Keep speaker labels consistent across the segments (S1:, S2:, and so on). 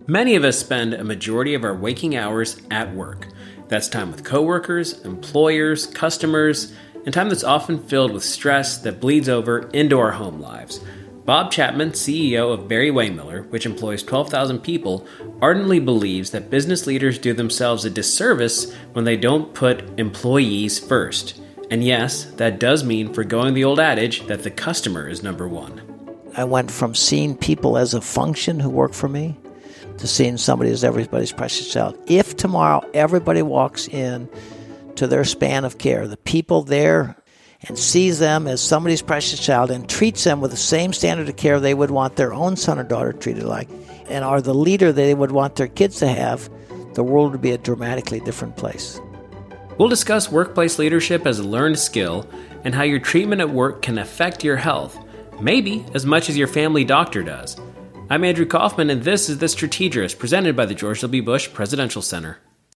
S1: Many of us spend a majority of our waking hours at work. That's time with coworkers, employers, customers, and time that's often filled with stress that bleeds over into our home lives. Bob Chapman, CEO of Barry Wehmiller, which employs 12,000 people, ardently believes that business leaders do themselves a disservice when they don't put employees first. And yes, that does mean forgoing the old adage that the customer is number one.
S2: I went from seeing people as a function who work for me to seeing somebody as everybody's precious child. If tomorrow everybody walks in to their span of care, the people there, and sees them as somebody's precious child and treats them with the same standard of care they would want their own son or daughter treated like, and are the leader they would want their kids to have, the world would be a dramatically different place.
S1: We'll discuss workplace leadership as a learned skill and how your treatment at work can affect your health, maybe as much as your family doctor does. I'm Andrew Kaufman, and this is The Strategist, presented by the George W. Bush Presidential Center.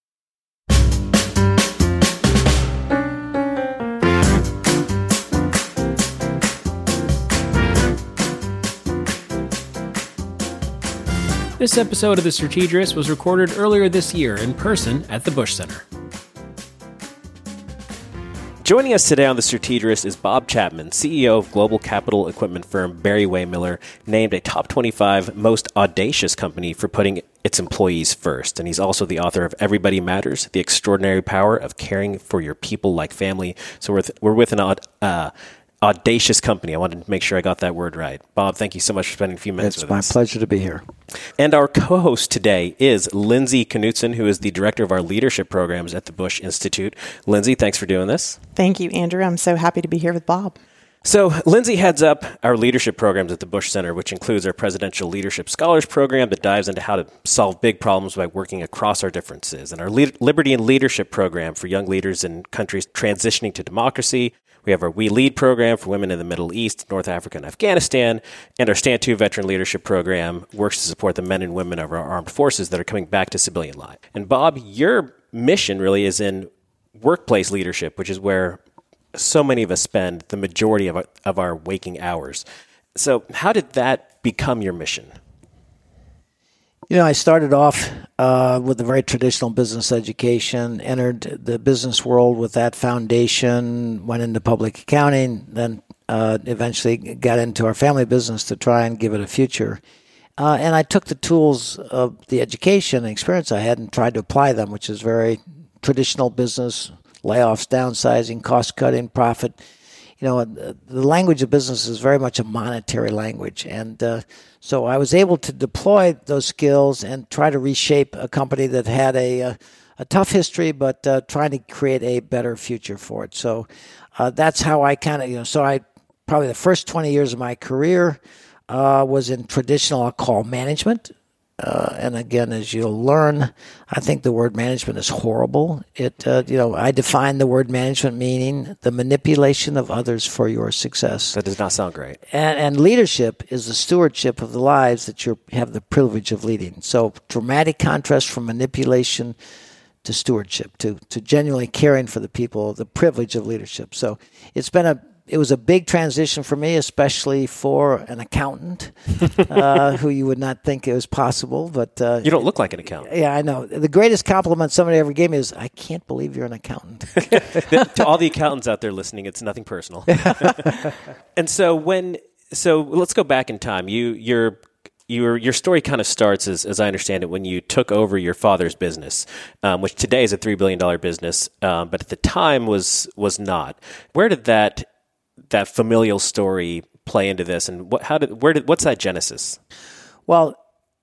S1: This episode of The Strategist was recorded earlier this year in person at the Bush Center. Joining us today on The Strategist is Bob Chapman, CEO of global capital equipment firm Barry Wehmiller, named a top 25 most audacious company for putting its employees first. And he's also the author of Everybody Matters, The Extraordinary Power of Caring for Your People Like Family. So we're with an audacious company. I wanted to make sure I got that word right. Bob, thank you so much for spending a few minutes with us.
S2: It's my pleasure to be here.
S1: And our co-host today is Lindsay Knutson, who is the director of our leadership programs at the Bush Institute. Lindsay, thanks for doing this.
S3: Thank you, Andrew. I'm so happy to be here with Bob.
S1: So Lindsay heads up our leadership programs at the Bush Center, which includes our Presidential Leadership Scholars Program that dives into how to solve big problems by working across our differences, and our Liberty and Leadership Program for young leaders in countries transitioning to democracy. We have our We Lead program for women in the Middle East, North Africa, and Afghanistan, and our Stand 2 Veteran Leadership Program works to support the men and women of our armed forces that are coming back to civilian life. And Bob, your mission really is in workplace leadership, which is where so many of us spend the majority of our waking hours. So how did that become your mission?
S2: You know, I started off with a very traditional business education, entered the business world with that foundation, went into public accounting, then eventually got into our family business to try and give it a future. And I took the tools of the education and experience I had and tried to apply them, which is very traditional business, layoffs, downsizing, cost-cutting, profit. You know, the language of business is very much a monetary language. And so I was able to deploy those skills and try to reshape a company that had a tough history, but trying to create a better future for it. So that's how I kind of, so I probably the first 20 years of my career was in traditional, I'll call management. And again, as you'll learn, I think the word management is horrible. I define the word management meaning the manipulation of others for your success.
S1: That does not sound great.
S2: And leadership is the stewardship of the lives that you have the privilege of leading. So dramatic contrast from manipulation to stewardship, to genuinely caring for the people, the privilege of leadership. So it was a big transition for me, especially for an accountant who you would not think it was possible. But
S1: you don't look like an accountant.
S2: Yeah, I know. The greatest compliment somebody ever gave me is, I can't believe you're an accountant.
S1: To all the accountants out there listening, it's nothing personal. And so let's go back in time. Your story kind of starts, as I understand it, when you took over your father's business, which today is a $3 billion business, but at the time was not. Where did that familial story play into this, and what's that genesis?
S2: Well,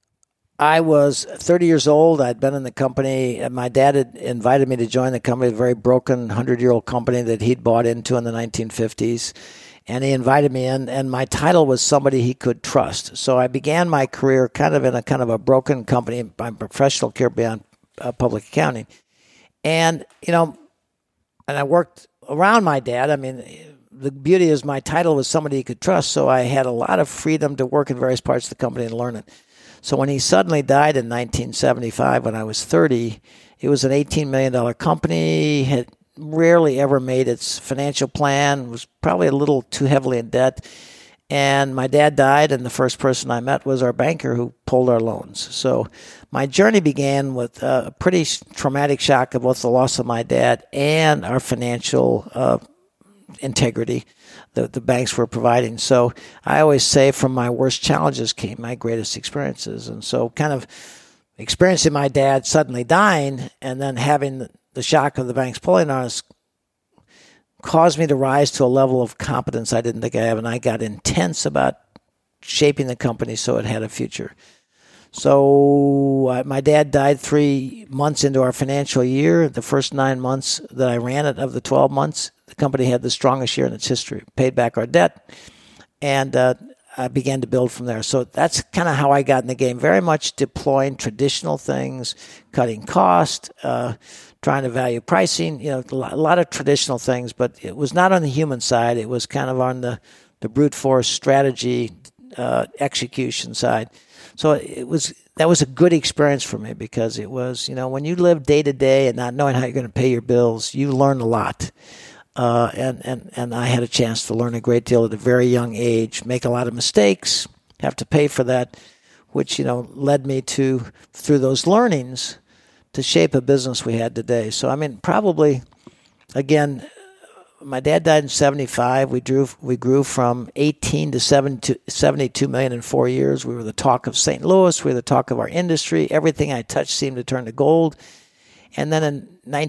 S2: I was 30 years old. I'd been in the company, and my dad had invited me to join the company, a very broken 100-year-old company that he'd bought into in the 1950s. And he invited me in, and my title was somebody he could trust. So I began my career kind of in a broken company, my professional career beyond public accounting. And, and I worked around my dad. I mean, the beauty is my title was somebody he could trust, so I had a lot of freedom to work in various parts of the company and learn it. So when he suddenly died in 1975, when I was 30, it was an $18 million company, had rarely ever made its financial plan, was probably a little too heavily in debt. And my dad died, and the first person I met was our banker who pulled our loans. So my journey began with a pretty traumatic shock of both the loss of my dad and our financial integrity that the banks were providing. So I always say from my worst challenges came my greatest experiences. And so kind of experiencing my dad suddenly dying and then having the shock of the banks pulling on us caused me to rise to a level of competence I didn't think I have. And I got intense about shaping the company so it had a future. So my dad died 3 months into our financial year. The first 9 months that I ran it, of the 12 months, the company had the strongest year in its history, paid back our debt, and I began to build from there. So that's kind of how I got in the game, very much deploying traditional things, cutting cost, trying to value pricing, a lot of traditional things, but it was not on the human side. It was kind of on the brute force strategy execution side. So that was a good experience for me because it was, when you live day to day and not knowing how you're going to pay your bills, you learn a lot. And I had a chance to learn a great deal at a very young age, make a lot of mistakes, have to pay for that, which, led me through those learnings to shape a business we had today. So, probably, again, my dad died in 75. We grew from 18 to 72 million in 4 years. We were the talk of St. Louis. We were the talk of our industry. Everything I touched seemed to turn to gold. And then in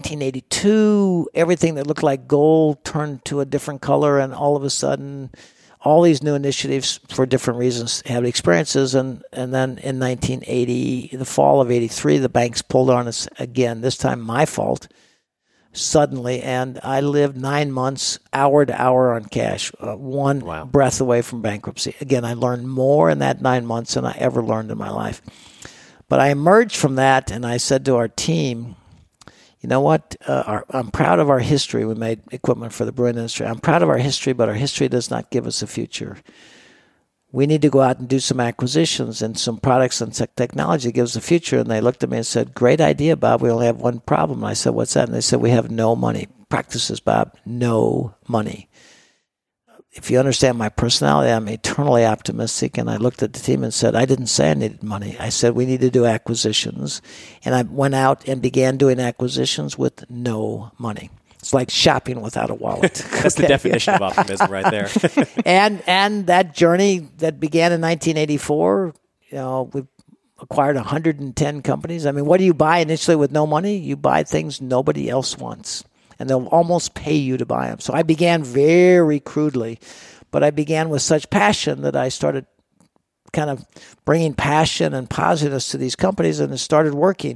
S2: 1982, everything that looked like gold turned to a different color, and all of a sudden, all these new initiatives for different reasons had experiences. And then in 1980, the fall of 83, the banks pulled on us again, this time my fault, suddenly. And I lived 9 months, hour to hour on cash, one breath away from bankruptcy. Again, I learned more in that 9 months than I ever learned in my life. But I emerged from that, and I said to our team, you know what? I'm proud of our history. We made equipment for the brewing industry. I'm proud of our history, but our history does not give us a future. We need to go out and do some acquisitions and some products and technology that gives a future. And they looked at me and said, great idea, Bob. We only have one problem. And I said, what's that? And they said, we have no money. Practices, Bob. No money. If you understand my personality, I'm eternally optimistic. And I looked at the team and said, I didn't say I needed money. I said, we need to do acquisitions. And I went out and began doing acquisitions with no money. It's like shopping without a wallet.
S1: That's the definition of optimism right there.
S2: and that journey that began in 1984, we acquired 110 companies. What do you buy initially with no money? You buy things nobody else wants. And they'll almost pay you to buy them. So I began very crudely, but I began with such passion that I started kind of bringing passion and positiveness to these companies, and it started working.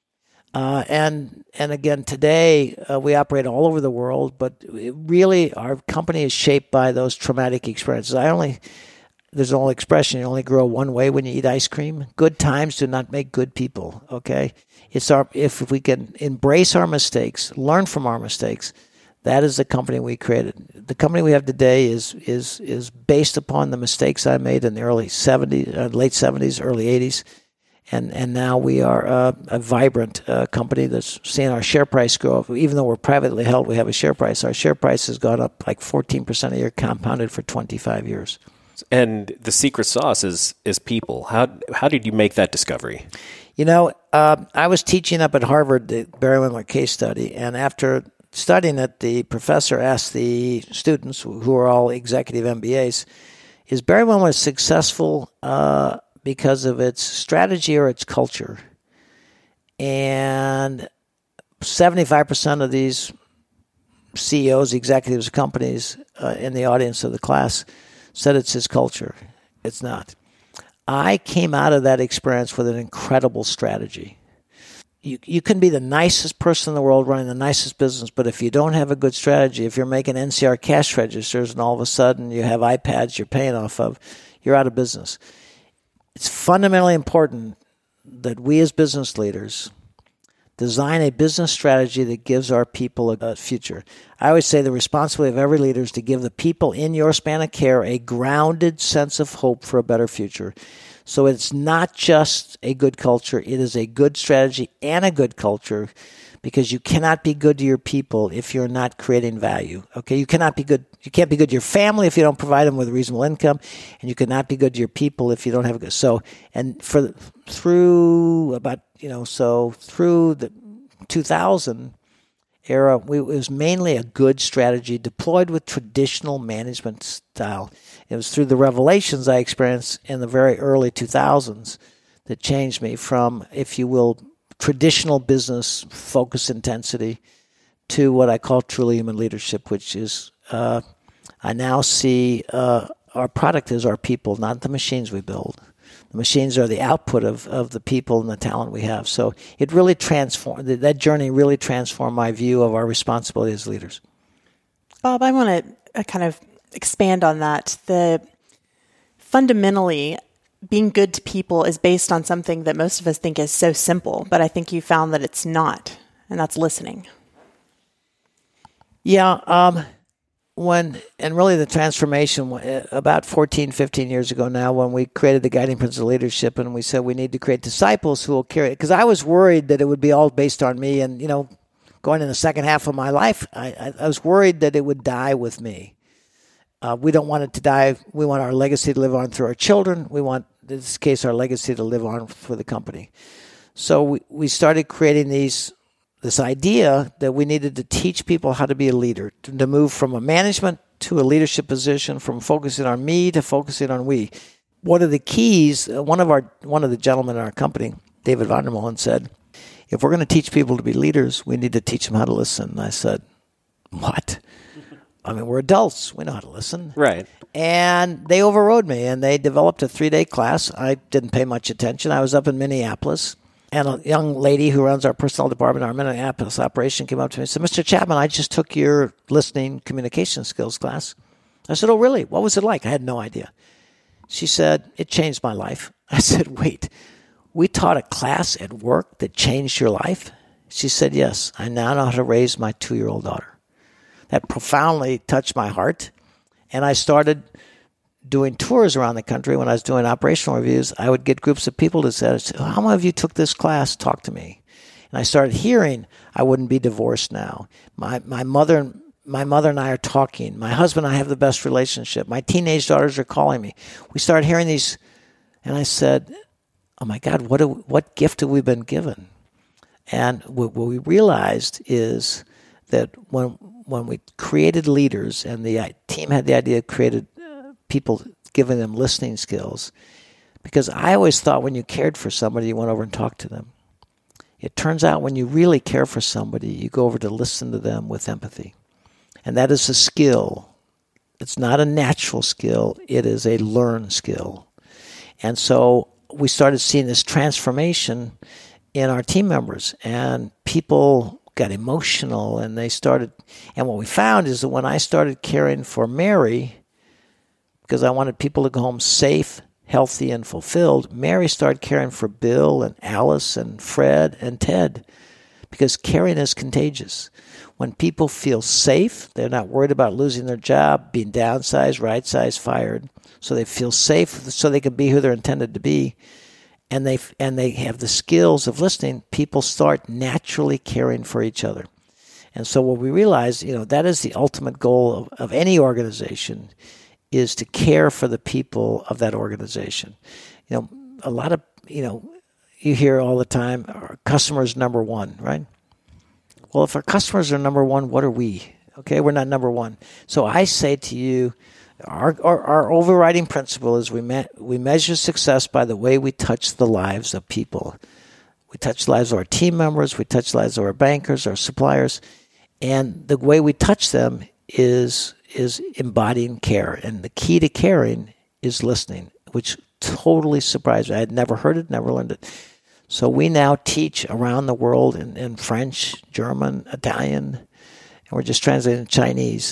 S2: And again, today we operate all over the world, but really our company is shaped by those traumatic experiences. There's an old expression, you only grow one way when you eat ice cream. Good times do not make good people, okay? If we can embrace our mistakes, learn from our mistakes, that is the company we created. The company we have today is based upon the mistakes I made in the late 70s, early 80s. And now we are a vibrant company that's seeing our share price grow. Even though we're privately held, we have a share price. Our share price has gone up like 14% a year, compounded for 25 years.
S1: And the secret sauce is people. How did you make that discovery?
S2: I was teaching up at Harvard the Barry Windler case study, and after studying it, the professor asked the students, who are all executive MBAs, is Barry Windler successful because of its strategy or its culture? And 75% of these CEOs, executives of companies in the audience of the class said it's his culture. It's not. I came out of that experience with an incredible strategy. You can be the nicest person in the world running the nicest business, but if you don't have a good strategy, if you're making NCR cash registers and all of a sudden you have iPads you're paying off of, you're out of business. It's fundamentally important that we as business leaders design a business strategy that gives our people a future. I always say the responsibility of every leader is to give the people in your span of care a grounded sense of hope for a better future. So it's not just a good culture. It is a good strategy and a good culture, because you cannot be good to your people if you're not creating value. Okay, you can't be good to your family if you don't provide them with a reasonable income, and you cannot be good to your people if you don't have a good. So, and through the 2000 era, it was mainly a good strategy deployed with traditional management style. It was through the revelations I experienced in the very early 2000s that changed me from, if you will, traditional business focus intensity to what I call truly human leadership, which is I now see our product is our people, not the machines we build. The machines are the output of the people and the talent we have. So it really transformed, that journey really transformed my view of our responsibility as leaders.
S3: Bob, I want to kind of expand on that. Fundamentally, being good to people is based on something that most of us think is so simple, but I think you found that it's not, and that's listening.
S2: Yeah, really the transformation, about 14, 15 years ago now, when we created the Guiding Principles of Leadership, and we said we need to create disciples who will carry it. Because I was worried that it would be all based on me, and, going in the second half of my life, I was worried that it would die with me. We don't want it to die. We want our legacy to live on through our children. We want, in this case, our legacy to live on for the company. So we started creating this idea that we needed to teach people how to be a leader, to move from a management to a leadership position, from focusing on me to focusing on we. One of the keys, one of the gentlemen in our company, David Vandermolen, said, if we're going to teach people to be leaders, we need to teach them how to listen. And I said, what? I mean, we're adults. We know how to listen.
S1: Right.
S2: And they overrode me, and they developed a 3-day class. I didn't pay much attention. I was up in Minneapolis, and a young lady who runs our personnel department, our Minneapolis operation, came up to me and said, Mr. Chapman, I just took your listening communication skills class. I said, oh, really? What was it like? I had no idea. She said, it changed my life. I said, wait, we taught a class at work that changed your life? She said, yes. I now know how to raise my 2-year-old daughter. That profoundly touched my heart. And I started doing tours around the country. When I was doing operational reviews, I would get groups of people to say, how many of you took this class? Talk to me. And I started hearing, I wouldn't be divorced now. My mother and I are talking. My husband and I have the best relationship. My teenage daughters are calling me. We started hearing these, and I said, oh my God, what gift have we been given? And what we realized is that when we created leaders, and the team had the idea of created people, giving them listening skills, because I always thought when you cared for somebody, you went over and talked to them. It turns out when you really care for somebody, you go over to listen to them with empathy. And that is a skill. It's not a natural skill. It is a learned skill. And so we started seeing this transformation in our team members, and people got emotional, and and what we found is that when I started caring for Mary, because I wanted people to go home safe, healthy, and fulfilled, Mary started caring for Bill and Alice and Fred and Ted, because caring is contagious. When people feel safe, they're not worried about losing their job, being downsized, right-sized, fired, so they feel safe so they can be who they're intended to be, and they have the skills of listening, people start naturally caring for each other. And so what we realized, that is the ultimate goal of any organization, is to care for the people of that organization. A lot of, you hear all the time, our customers number one, right? Well, if our customers are number one, what are we? Okay, we're not number one. So I say to you, our overriding principle is we measure success by the way we touch the lives of people. We touch the lives of our team members. We touch the lives of our bankers, our suppliers. And the way we touch them is embodying care. And the key to caring is listening, which totally surprised me. I had never heard it, never learned it. So we now teach around the world in French, German, Italian, and we're just translating Chinese,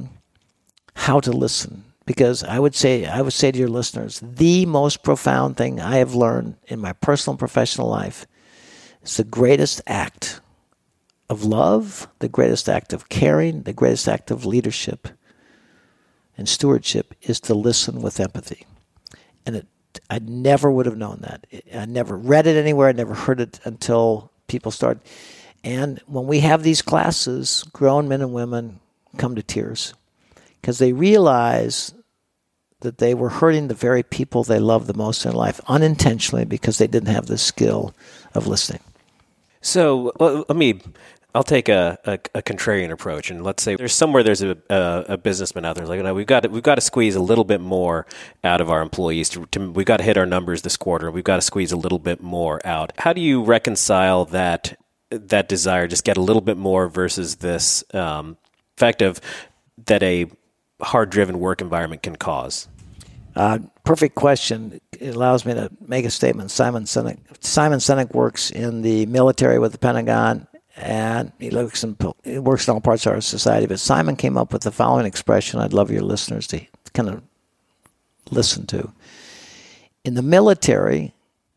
S2: how to listen. Because I would say to your listeners, the most profound thing I have learned in my personal and professional life is the greatest act of love, the greatest act of caring, the greatest act of leadership and stewardship is to listen with empathy. And I never would have known that. I never read it anywhere. I never heard it until people started. And when we have these classes, grown men and women come to tears because they realize that they were hurting the very people they love the most in life unintentionally because they didn't have the skill of listening.
S1: So I'll take a contrarian approach, and let's say there's a businessman out there like, we've got to squeeze a little bit more out of our employees. We've got to hit our numbers this quarter. We've got to squeeze a little bit more out. How do you reconcile that desire, just get a little bit more versus this effect of that a hard-driven work environment can cause?
S2: Perfect question. It allows me to make a statement. Simon Sinek works in the military with the Pentagon, and he works in all parts of our society. But Simon came up with the following expression I'd love your listeners to kind of listen to. In the military,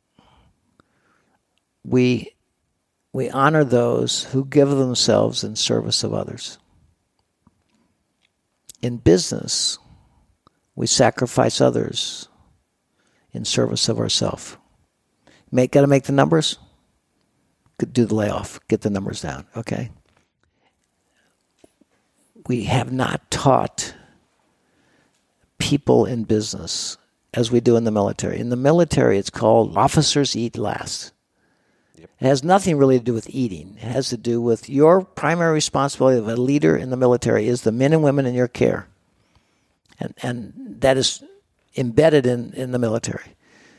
S2: we honor those who give themselves in service of others. In business, we sacrifice others in service of ourselves. Got to make the numbers? Do the layoff. Get the numbers down, okay? We have not taught people in business as we do in the military. In the military, it's called officers eat last. Yep. It has nothing really to do with eating. It has to do with your primary responsibility of a leader in the military is the men and women in your care. And that is embedded in the military.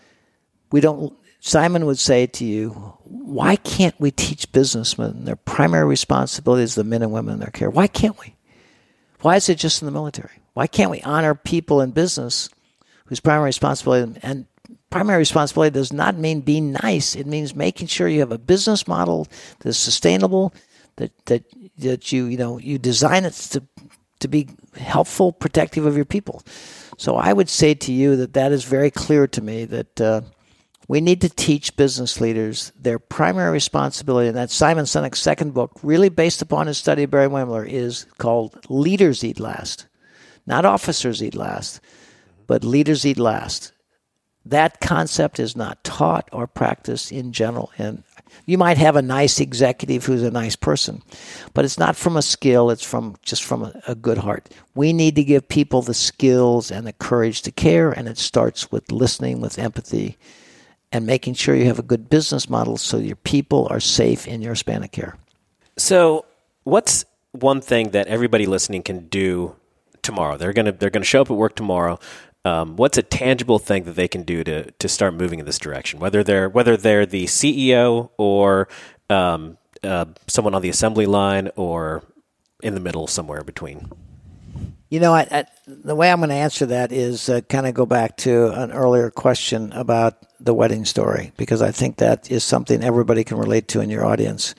S2: Simon would say to you, why can't we teach businessmen their primary responsibility is the men and women in their care? Why can't we? Why is it just in the military? Why can't we honor people in business whose primary responsibility, and primary responsibility does not mean being nice. It means making sure you have a business model that's sustainable, that you design it to be helpful, protective of your people. So I would say to you that is very clear to me that we need to teach business leaders their primary responsibility. And that Simon Sinek's second book, really based upon his study of Barry Wehmler, is called Leaders Eat Last. Not officers eat last, but leaders eat last. That concept is not taught or practiced in general. And you might have a nice executive who's a nice person, but it's not from a skill. It's from a good heart. We need to give people the skills and the courage to care, and it starts with listening, with empathy, and making sure you have a good business model so your people are safe in your span of care.
S1: So what's one thing that everybody listening can do tomorrow? They're gonna show up at work tomorrow. What's a tangible thing that they can do to start moving in this direction? Whether they're the CEO or someone on the assembly line or in the middle, somewhere between.
S2: The way I'm going to answer that is kind of go back to an earlier question about the wedding story, because I think that is something everybody can relate to in your audience.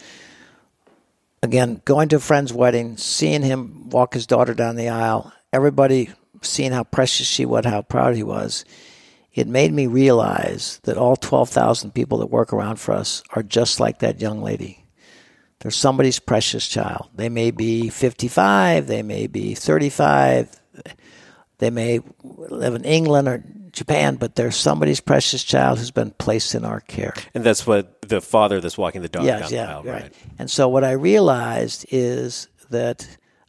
S2: Again, going to a friend's wedding, seeing him walk his daughter down the aisle, everybody seeing how precious she was, how proud he was, it made me realize that all 12,000 people that work around for us are just like that young lady. They're somebody's precious child. They may be 55, they may be 35, they may live in England or Japan, but they're somebody's precious child who's been placed in our care.
S1: And that's what the father that's walking the dog down the aisle, right?
S2: And so what I realized is that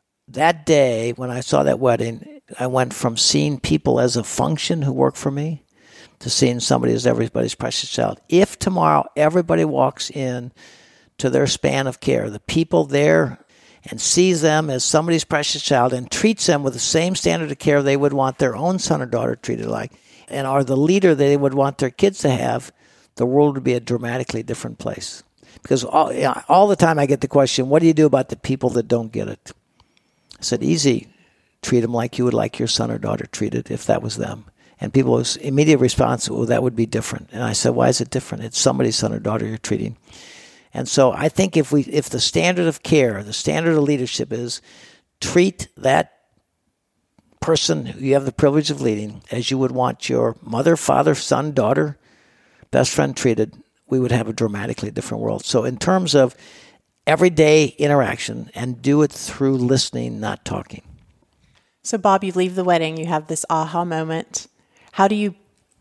S2: day when I saw that wedding, I went from seeing people as a function who work for me to seeing somebody as everybody's precious child. If tomorrow everybody walks in to their span of care, the people there, and sees them as somebody's precious child and treats them with the same standard of care they would want their own son or daughter treated like, and are the leader they would want their kids to have, the world would be a dramatically different place. Because all the time I get the question, what do you do about the people that don't get it? I said, easy. Treat them like you would like your son or daughter treated if that was them. And people's immediate response, well, that would be different. And I said, why is it different? It's somebody's son or daughter you're treating. And so I think if the standard of care, the standard of leadership is treat that person who you have the privilege of leading as you would want your mother, father, son, daughter, best friend treated, we would have a dramatically different world. So in terms of everyday interaction, and do it through listening, not talking.
S3: So Bob, you leave the wedding, you have this aha moment. How do you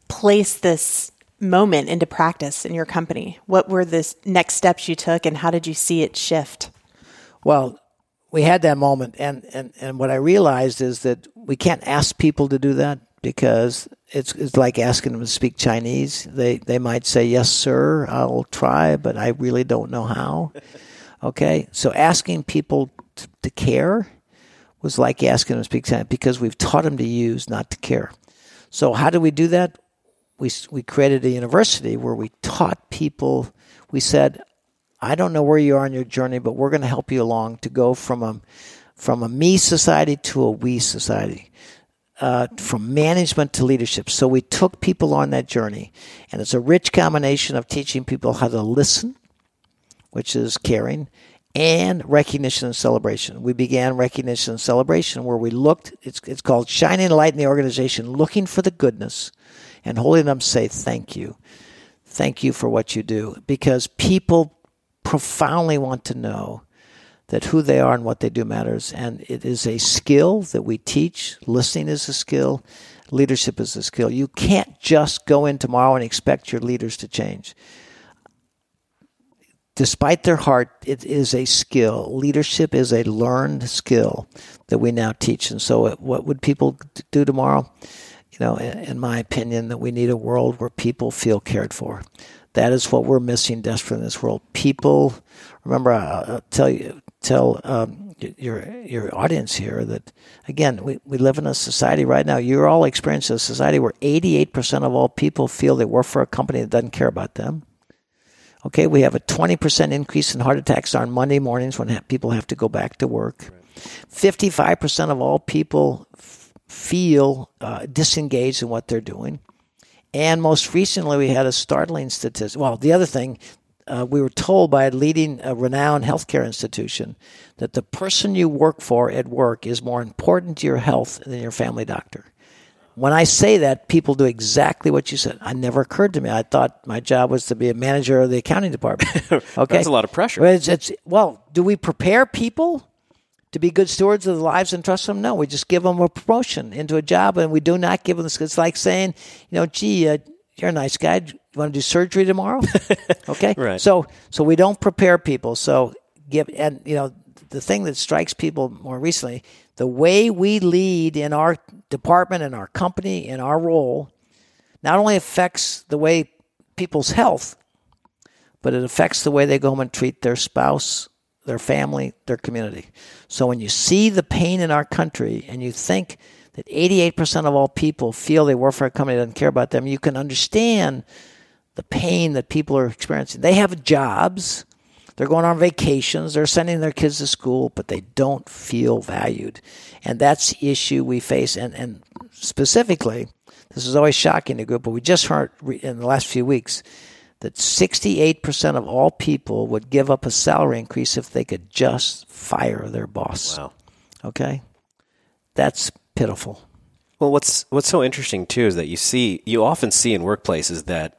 S3: place this moment into practice in your company? What were the next steps you took, and how did you see it shift?
S2: Well, we had that moment, and what I realized is that we can't ask people to do that, because it's like asking them to speak Chinese. They might say, yes, sir, I'll try, but I really don't know how. Okay? So asking people to care was like asking them to speak Chinese, because we've taught them to use, not to care. So how do we do that? We created a university where we taught people. We said, I don't know where you are on your journey, but we're going to help you along to go from a me society to a we society, from management to leadership. So we took people on that journey, and it's a rich combination of teaching people how to listen, which is caring, and recognition and celebration. We began recognition and celebration, where we looked, it's called shining a light in the organization, looking for the goodness and holding them say, thank you. Thank you for what you do. Because people profoundly want to know that who they are and what they do matters. And it is a skill that we teach. Listening is a skill. Leadership is a skill. You can't just go in tomorrow and expect your leaders to change. Despite their heart, it is a skill. Leadership is a learned skill that we now teach. And so what would people do tomorrow? In my opinion, that we need a world where people feel cared for. That is what we're missing desperately in this world. People, remember, I'll tell your audience here that, again, we live in a society right now. You're all experiencing a society where 88% of all people feel they work for a company that doesn't care about them. Okay, we have a 20% increase in heart attacks on Monday mornings when people have to go back to work. 55% of all people feel disengaged in what they're doing. And most recently, we had a startling statistic. Well, the other thing, we were told by a renowned healthcare institution that the person you work for at work is more important to your health than your family doctor. When I say that, people do exactly what you said. It never occurred to me. I thought my job was to be a manager of the accounting department. Okay,
S1: that's a lot of pressure.
S2: Well, do we prepare people to be good stewards of their lives and trust them? No, we just give them a promotion into a job, and we do not give them this. It's like saying, gee, you're a nice guy. You want to do surgery tomorrow? Okay,
S1: right.
S2: So we don't prepare people. So the thing that strikes people more recently, the way we lead in our department, in our company, in our role, not only affects the way people's health, but it affects the way they go home and treat their spouse, their family, their community. So when you see the pain in our country and you think that 88% of all people feel they work for a company that doesn't care about them, you can understand the pain that people are experiencing. They have jobs. They're going on vacations. They're sending their kids to school, but they don't feel valued. And that's the issue we face. And specifically, this is always shocking to group, but we just heard in the last few weeks that 68% of all people would give up a salary increase if they could just fire their boss.
S1: Wow.
S2: Okay? That's pitiful.
S1: Well, what's so interesting too is that you often see in workplaces that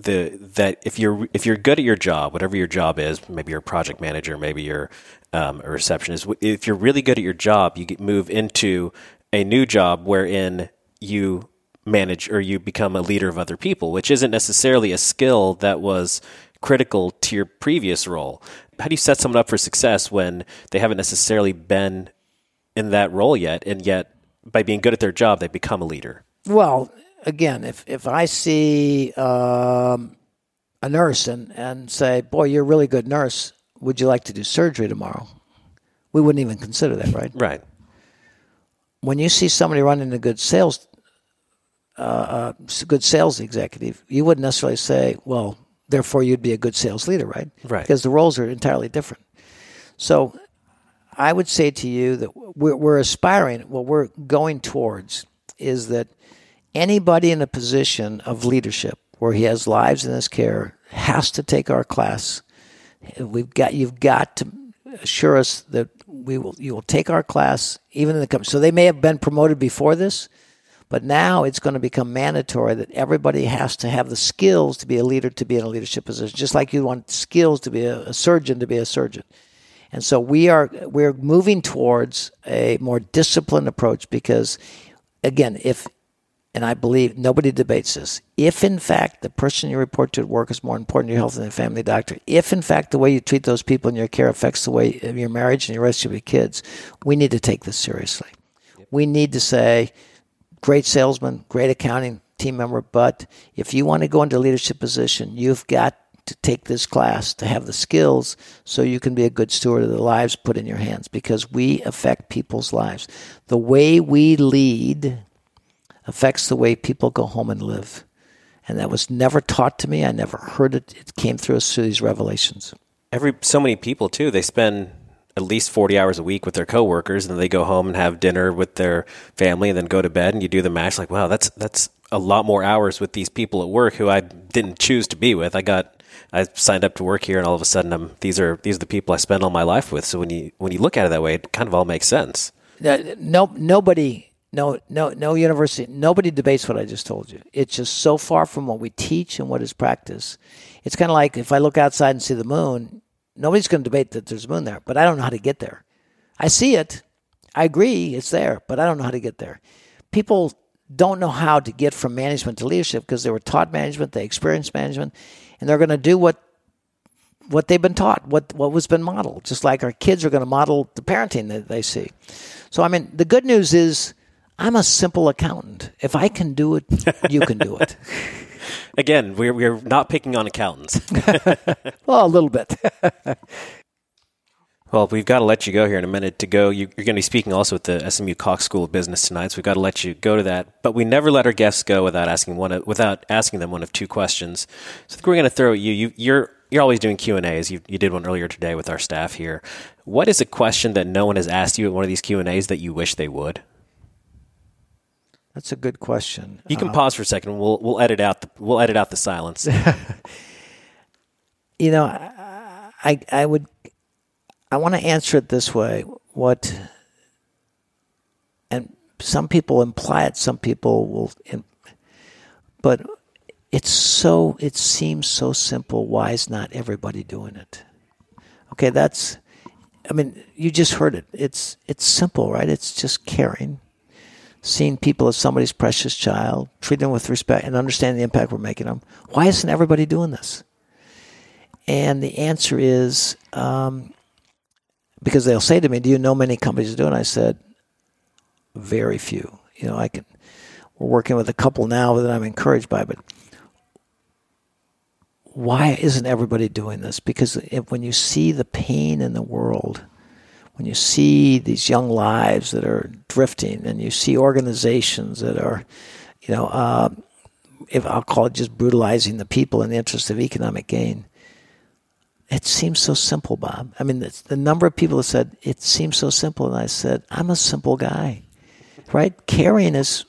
S1: if you're good at your job, whatever your job is, maybe you're a project manager, maybe you're a receptionist. If you're really good at your job, you move into a new job wherein you manage or you become a leader of other people, which isn't necessarily a skill that was critical to your previous role. How do you set someone up for success when they haven't necessarily been in that role yet, and yet by being good at their job, they become a leader?
S2: Well, again, if I see a nurse and say, boy, you're a really good nurse, would you like to do surgery tomorrow? We wouldn't even consider that, right?
S1: Right.
S2: When you see somebody running a good sales executive, you wouldn't necessarily say, well, therefore you'd be a good sales leader, right?
S1: Right.
S2: Because the roles are entirely different. So I would say to you that we're aspiring, what we're going towards is that anybody in a position of leadership where he has lives in his care has to take our class. You've got to assure us that you will take our class even in the company. So they may have been promoted before this, but now it's going to become mandatory that everybody has to have the skills to be a leader, to be in a leadership position, just like you want skills to be a surgeon to be a surgeon. And so we're moving towards a more disciplined approach because, again, and I believe nobody debates this, if in fact the person you report to at work is more important to your health than a family doctor, if in fact the way you treat those people in your care affects the way of your marriage and your rest of your kids, we need to take this seriously. We need to say, great salesman, great accounting team member, but if you want to go into a leadership position, you've got to take this class to have the skills so you can be a good steward of the lives put in your hands, because we affect people's lives. The way we lead affects the way people go home and live. And that was never taught to me. I never heard it. It came through us through these revelations.
S1: So many people, too, they spend at least 40 hours a week with their coworkers, and then they go home and have dinner with their family and then go to bed, and you do the math, like, wow, that's a lot more hours with these people at work who I didn't choose to be with. I signed up to work here, and all of a sudden, these are the people I spend all my life with. So when you look at it that way, it kind of all makes sense.
S2: No university, nobody debates what I just told you. It's just so far from what we teach and what is practice. It's kind of like if I look outside and see the moon, nobody's going to debate that there's a moon there, but I don't know how to get there. I see it. I agree it's there, but I don't know how to get there. People don't know how to get from management to leadership because they were taught management, they experienced management, and they're going to do what they've been taught, what was been modeled, just like our kids are going to model the parenting that they see. So, I mean, the good news is I'm a simple accountant. If I can do it, you can do it.
S1: Again, we're not picking on accountants.
S2: Well, a little bit.
S1: Well, we've got to let you go here in a minute to go. You're going to be speaking also at the SMU Cox School of Business tonight, so we've got to let you go to that. But we never let our guests go without asking them one of two questions. So I think we're going to throw at you. You're always doing Q&As. You did one earlier today with our staff here. What is a question that no one has asked you at one of these Q&As that you wish they would?
S2: That's a good question.
S1: You can pause for a second. We'll edit out the silence.
S2: You know, I want to answer it this way. And some people imply it, some people will, but it seems so simple. Why is not everybody doing it? Okay, you just heard it. It's simple, right? It's just caring, seeing people as somebody's precious child, treating them with respect, and understanding the impact we're making them. Why isn't everybody doing this? And the answer is, because they'll say to me, do you know many companies doing it? I said, very few. We're working with a couple now that I'm encouraged by, but why isn't everybody doing this? Because when you see the pain in the world, when you see these young lives that are drifting, and you see organizations that are, if I'll call it just brutalizing the people in the interest of economic gain, it seems so simple, Bob. I mean, the number of people that said, it seems so simple. And I said, I'm a simple guy, right? Caring's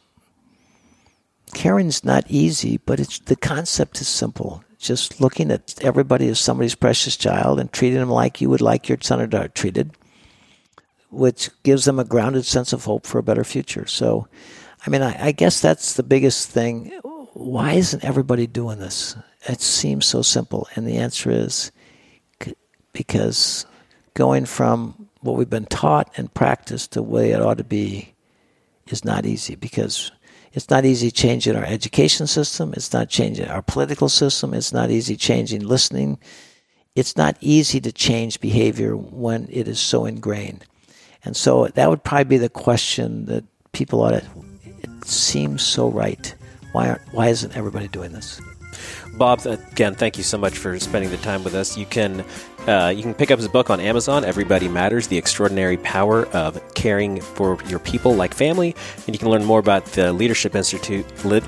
S2: not easy, but the concept is simple. Just looking at everybody as somebody's precious child and treating them like you would like your son or daughter treated, which gives them a grounded sense of hope for a better future. So, I mean, I guess that's the biggest thing. Why isn't everybody doing this? It seems so simple. And the answer is, because going from what we've been taught and practiced to the way it ought to be is not easy, because it's not easy changing our education system. It's not changing our political system. It's not easy changing listening. It's not easy to change behavior when it is so ingrained. And so that would probably be the question that people ought to, it seems so right. Why isn't everybody doing this?
S1: Bob, again, thank you so much for spending the time with us. You can pick up his book on Amazon, Everybody Matters, The Extraordinary Power of Caring for Your People Like Family. And you can learn more about the Leadership Institute at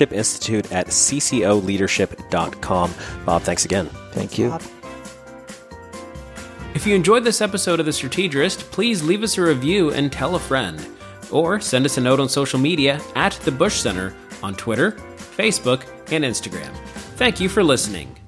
S1: ccoleadership.com. Bob, thanks again.
S2: Thank you.
S3: Bob.
S4: If you enjoyed this episode of The Strategist, please leave us a review and tell a friend. Or send us a note on social media at The Bush Center on Twitter, Facebook, and Instagram. Thank you for listening.